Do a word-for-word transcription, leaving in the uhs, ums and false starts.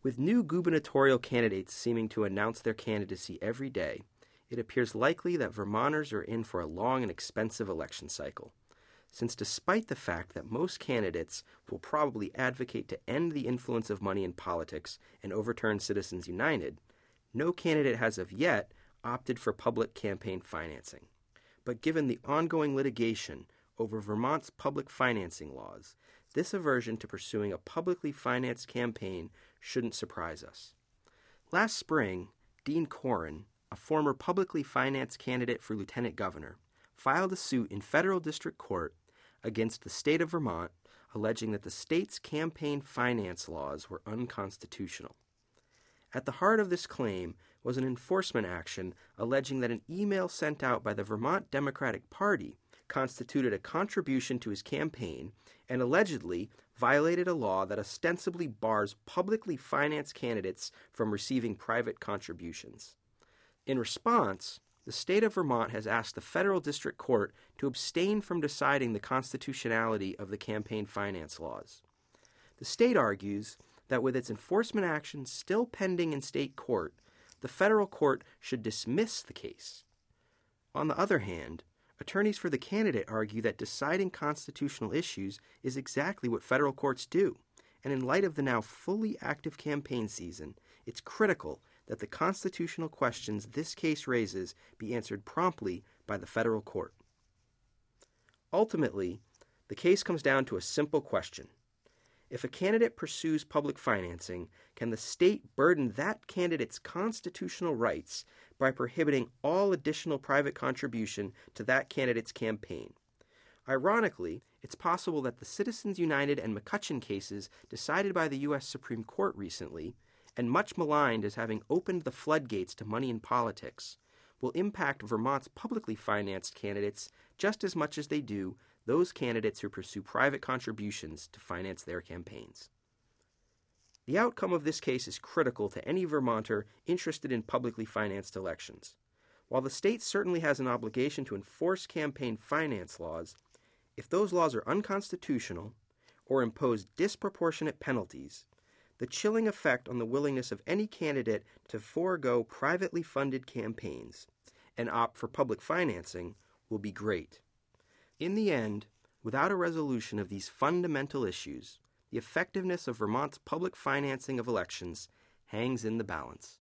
With new gubernatorial candidates seeming to announce their candidacy every day, it appears likely that Vermonters are in for a long and expensive election cycle. Since despite the fact that most candidates will probably advocate to end the influence of money in politics and overturn Citizens United, no candidate has of yet opted for public campaign financing. But given the ongoing litigation over Vermont's public financing laws, this aversion to pursuing a publicly financed campaign shouldn't surprise us. Last spring, Dean Corrin, a former publicly financed candidate for lieutenant governor, filed a suit in federal district court against the state of Vermont, alleging that the state's campaign finance laws were unconstitutional. At the heart of this claim was an enforcement action alleging that an email sent out by the Vermont Democratic Party constituted a contribution to his campaign and allegedly violated a law that ostensibly bars publicly financed candidates from receiving private contributions. In response, the state of Vermont has asked the federal district court to abstain from deciding the constitutionality of the campaign finance laws. The state argues that with its enforcement actions still pending in state court, the federal court should dismiss the case. On the other hand, attorneys for the candidate argue that deciding constitutional issues is exactly what federal courts do, and in light of the now fully active campaign season, it's critical that the constitutional questions this case raises be answered promptly by the federal court. Ultimately, the case comes down to a simple question. If a candidate pursues public financing, can the state burden that candidate's constitutional rights by prohibiting all additional private contribution to that candidate's campaign? Ironically, it's possible that the Citizens United and McCutcheon cases decided by the U S Supreme Court recently, and much maligned as having opened the floodgates to money in politics, will impact Vermont's publicly financed candidates just as much as they do those candidates who pursue private contributions to finance their campaigns. The outcome of this case is critical to any Vermonter interested in publicly financed elections. While the state certainly has an obligation to enforce campaign finance laws, if those laws are unconstitutional or impose disproportionate penalties, the chilling effect on the willingness of any candidate to forego privately funded campaigns and opt for public financing will be great. In the end, without a resolution of these fundamental issues, the effectiveness of Vermont's public financing of elections hangs in the balance.